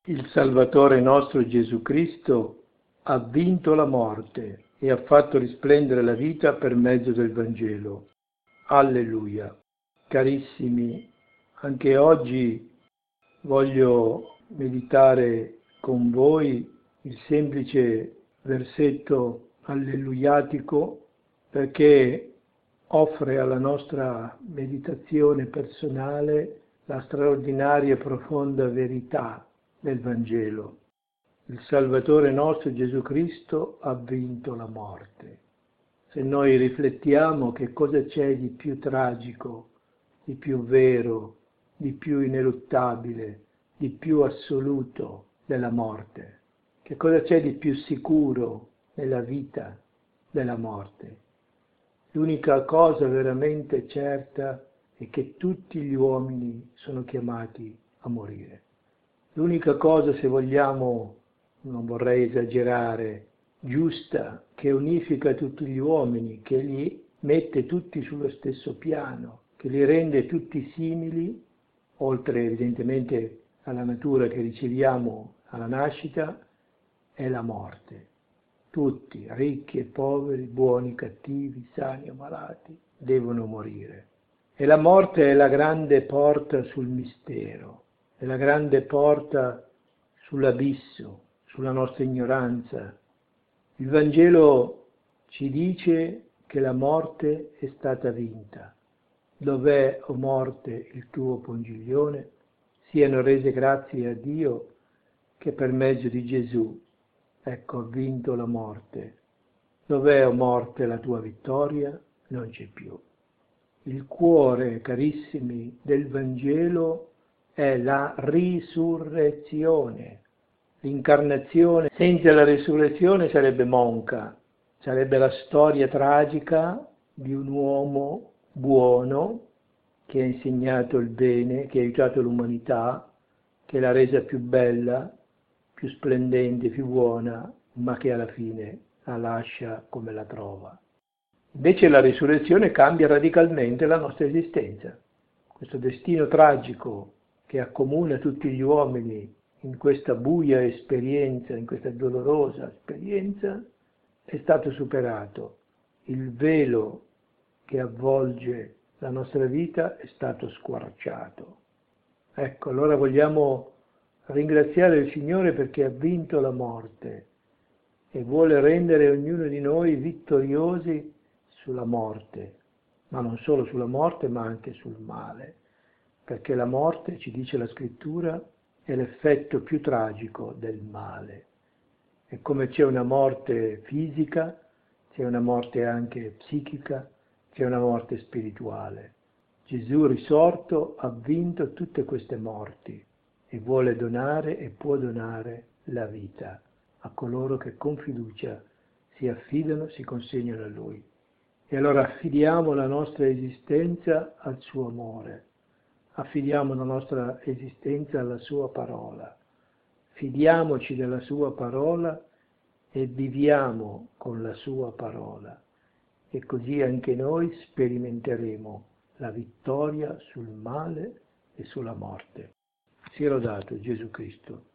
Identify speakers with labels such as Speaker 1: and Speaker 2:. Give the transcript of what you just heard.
Speaker 1: Il Salvatore nostro Gesù Cristo ha vinto la morte e ha fatto risplendere la vita per mezzo del Vangelo. Alleluia. Carissimi, anche oggi voglio meditare con voi il semplice versetto alleluiatico perché offre alla nostra meditazione personale la straordinaria e profonda verità del Vangelo. Il Salvatore nostro Gesù Cristo ha vinto la morte. Se noi riflettiamo che cosa c'è di più tragico, di più vero, di più ineluttabile, di più assoluto della morte, che cosa c'è di più sicuro nella vita della morte. L'unica cosa veramente certa è che tutti gli uomini sono chiamati a morire. L'unica cosa, se vogliamo, non vorrei esagerare, giusta, che unifica tutti gli uomini, che li mette tutti sullo stesso piano, che li rende tutti simili, oltre evidentemente alla natura che riceviamo alla nascita, è la morte. Tutti, ricchi e poveri, buoni, cattivi, sani o malati, devono morire. E la morte è la grande porta sul mistero, è la grande porta sull'abisso, sulla nostra ignoranza. Il Vangelo ci dice che la morte è stata vinta. Dov'è, o morte, il tuo pungiglione? Siano rese grazie a Dio che per mezzo di Gesù, ecco, ha vinto la morte. Dov'è, o morte, la tua vittoria? Non c'è più. Il cuore, carissimi, del Vangelo è la risurrezione. L'incarnazione senza la risurrezione sarebbe monca, sarebbe la storia tragica di un uomo buono che ha insegnato il bene, che ha aiutato l'umanità, che l'ha resa più bella, più splendente, più buona, ma che alla fine la lascia come la trova. Invece la risurrezione cambia radicalmente la nostra esistenza. Questo destino tragico che accomuna tutti gli uomini in questa buia esperienza, in questa dolorosa esperienza, è stato superato. Il velo che avvolge la nostra vita è stato squarciato. Ecco, allora vogliamo ringraziare il Signore perché ha vinto la morte e vuole rendere ognuno di noi vittoriosi sulla morte, ma non solo sulla morte, ma anche sul male, perché la morte, ci dice la Scrittura, è l'effetto più tragico del male. E come c'è una morte fisica, c'è una morte anche psichica, c'è una morte spirituale. Gesù risorto ha vinto tutte queste morti e vuole donare e può donare la vita a coloro che con fiducia si affidano, si consegnano a Lui. E allora affidiamo la nostra esistenza al suo amore, affidiamo la nostra esistenza alla sua parola, fidiamoci della sua parola e viviamo con la sua parola. E così anche noi sperimenteremo la vittoria sul male e sulla morte. Sia lodato Gesù Cristo.